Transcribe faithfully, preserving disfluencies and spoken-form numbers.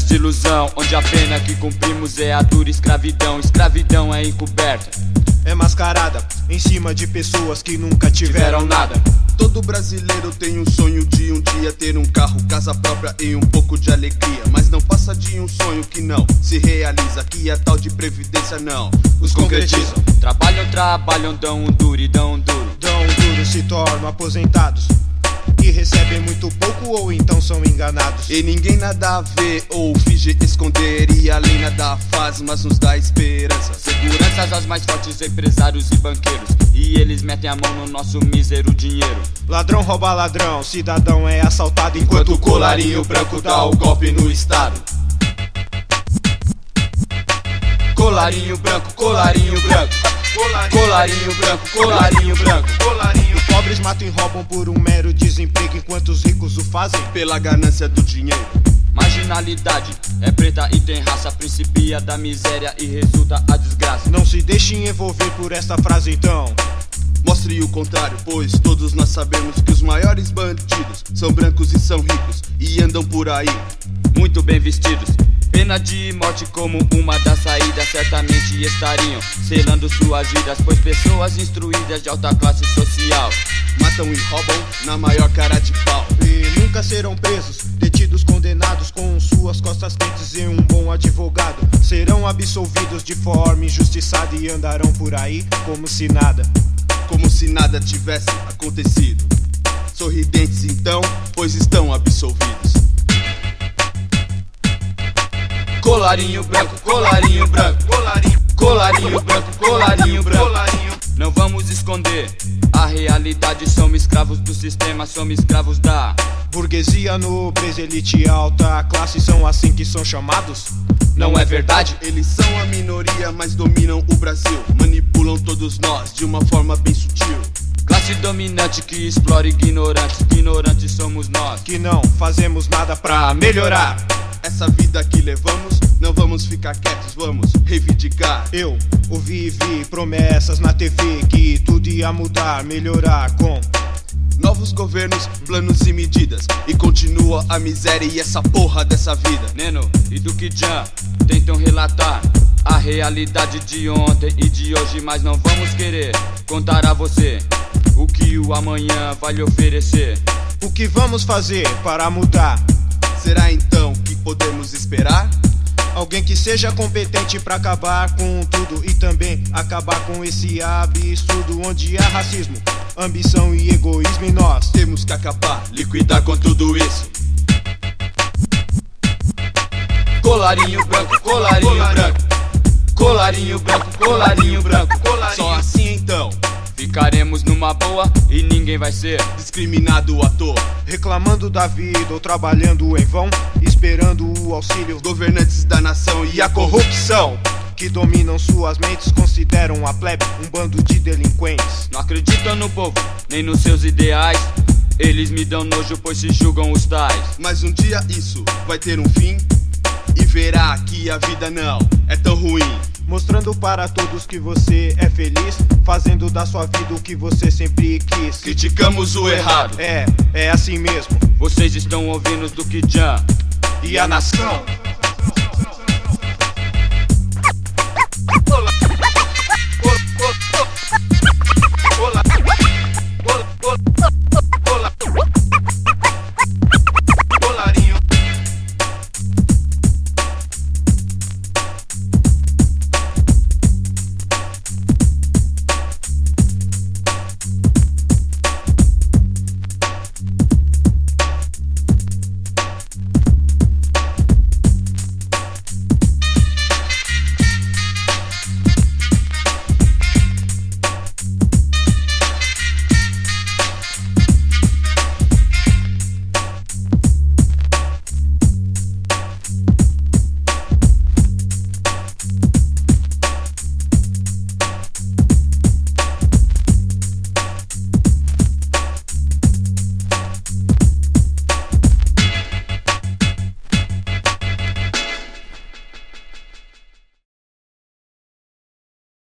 de ilusão, onde a pena que cumprimos é a dura escravidão. Escravidão é encoberta, é mascarada em cima de pessoas que nunca tiveram nada. Todo brasileiro tem um sonho de um dia ter um carro, casa própria e um pouco de alegria. Mas não passa de um sonho que não se realiza, que a tal de previdência não os concretizam. Trabalham, trabalham, dão um duro e dão um duro. Dão um duro, se tornam aposentados e recebem muito pouco ou então são enganados. E ninguém nada a vê ou finge esconder, e a lei nada faz, mas nos dá esperança. Seguranças aos mais fortes empresários e banqueiros, e eles metem a mão no nosso mísero dinheiro. Ladrão rouba ladrão, cidadão é assaltado, enquanto o colarinho branco dá o golpe no estado. Colarinho branco, colarinho branco, colarinho branco, colarinho branco, colarinho. Pobres matam e roubam por um mero desemprego, enquanto os ricos o fazem pela ganância do dinheiro. Marginalidade é preta e tem raça, principia da miséria e resulta a desgraça. Não se deixem envolver por esta frase então. Mostre o contrário, pois todos nós sabemos que os maiores bandidos são brancos e são ricos e andam por aí muito bem vestidos. Pena de morte como uma das saídas, certamente estariam selando suas vidas, pois pessoas instruídas de alta classe social matam e roubam na maior cara de pau. E nunca serão presos, detidos, condenados, com suas costas quentes e um bom advogado. Serão absolvidos de forma injustiçada e andarão por aí como se nada, como se nada tivesse acontecido. Sorridentes então, pois estão absolvidos. Colarinho branco, colarinho branco, colarinho, colarinho branco, colarinho branco, colarinho. Não vamos esconder a realidade, somos escravos do sistema, somos escravos da burguesia, nobreza, elite, alta classe, são assim que são chamados? Não é verdade? Eles são a minoria, mas dominam o Brasil, manipulam todos nós de uma forma bem sutil. Classe dominante que explora ignorantes, ignorantes somos nós, que não fazemos nada pra melhorar essa vida que levamos. Não vamos ficar quietos, vamos reivindicar. Eu ouvi e vi promessas na T V que tudo ia mudar, melhorar com novos governos, planos e medidas, e continua a miséria e essa porra dessa vida. Neno e Duque Jan tentam relatar a realidade de ontem e de hoje, mas não vamos querer contar a você o que o amanhã vai lhe oferecer. O que vamos fazer para mudar? Será então que podemos esperar? Alguém que seja competente pra acabar com tudo e também acabar com esse absurdo onde há racismo, ambição e egoísmo, e nós temos que acabar, liquidar com tudo isso. Colarinho branco, colarinho branco, colarinho branco, colarinho branco, colarinho. Só assim então ficaremos numa boa e ninguém vai ser discriminado à toa, reclamando da vida ou trabalhando em vão, esperando o auxílio. Os governantes da nação e a corrupção que dominam suas mentes consideram a plebe um bando de delinquentes. Não acreditam no povo, nem nos seus ideais. Eles me dão nojo, pois se julgam os tais. Mas um dia isso vai ter um fim, e verá que a vida não é tão ruim. Mostrando para todos que você é feliz, fazendo da sua vida o que você sempre quis. Criticamos o errado. É, é assim mesmo. Vocês estão ouvindo do Duque Jan e a nação. Olá.